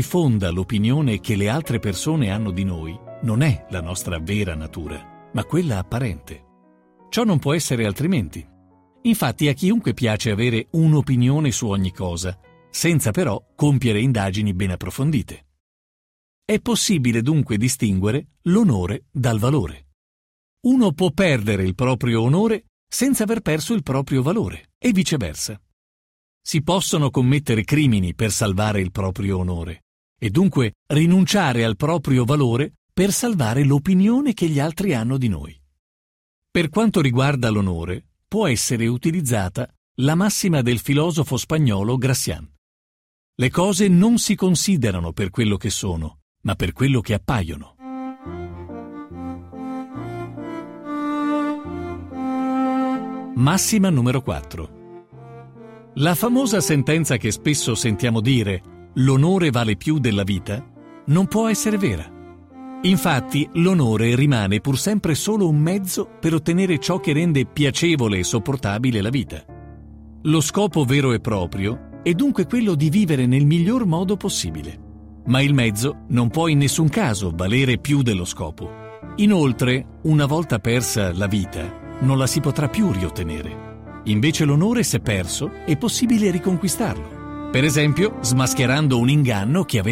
fonda l'opinione che le altre persone hanno di noi non è la nostra vera natura, ma quella apparente. Ciò non può essere altrimenti. Infatti a chiunque piace avere un'opinione su ogni cosa, senza però compiere indagini ben approfondite. È possibile dunque distinguere l'onore dal valore. Uno può perdere il proprio onore senza aver perso il proprio valore, e viceversa. Si possono commettere crimini per salvare il proprio onore, e dunque rinunciare al proprio valore per salvare l'opinione che gli altri hanno di noi. Per quanto riguarda l'onore, può essere utilizzata la massima del filosofo spagnolo Gracián. Le cose non si considerano per quello che sono, ma per quello che appaiono. Massima numero 4. La famosa sentenza che spesso sentiamo dire «l'onore vale più della vita» non può essere vera. Infatti, l'onore rimane pur sempre solo un mezzo per ottenere ciò che rende piacevole e sopportabile la vita. Lo scopo vero e proprio è dunque quello di vivere nel miglior modo possibile. Ma il mezzo non può in nessun caso valere più dello scopo. Inoltre, una volta persa la vita, non la si potrà più riottenere. Invece l'onore, se perso, è possibile riconquistarlo. Per esempio, smascherando un inganno che aveva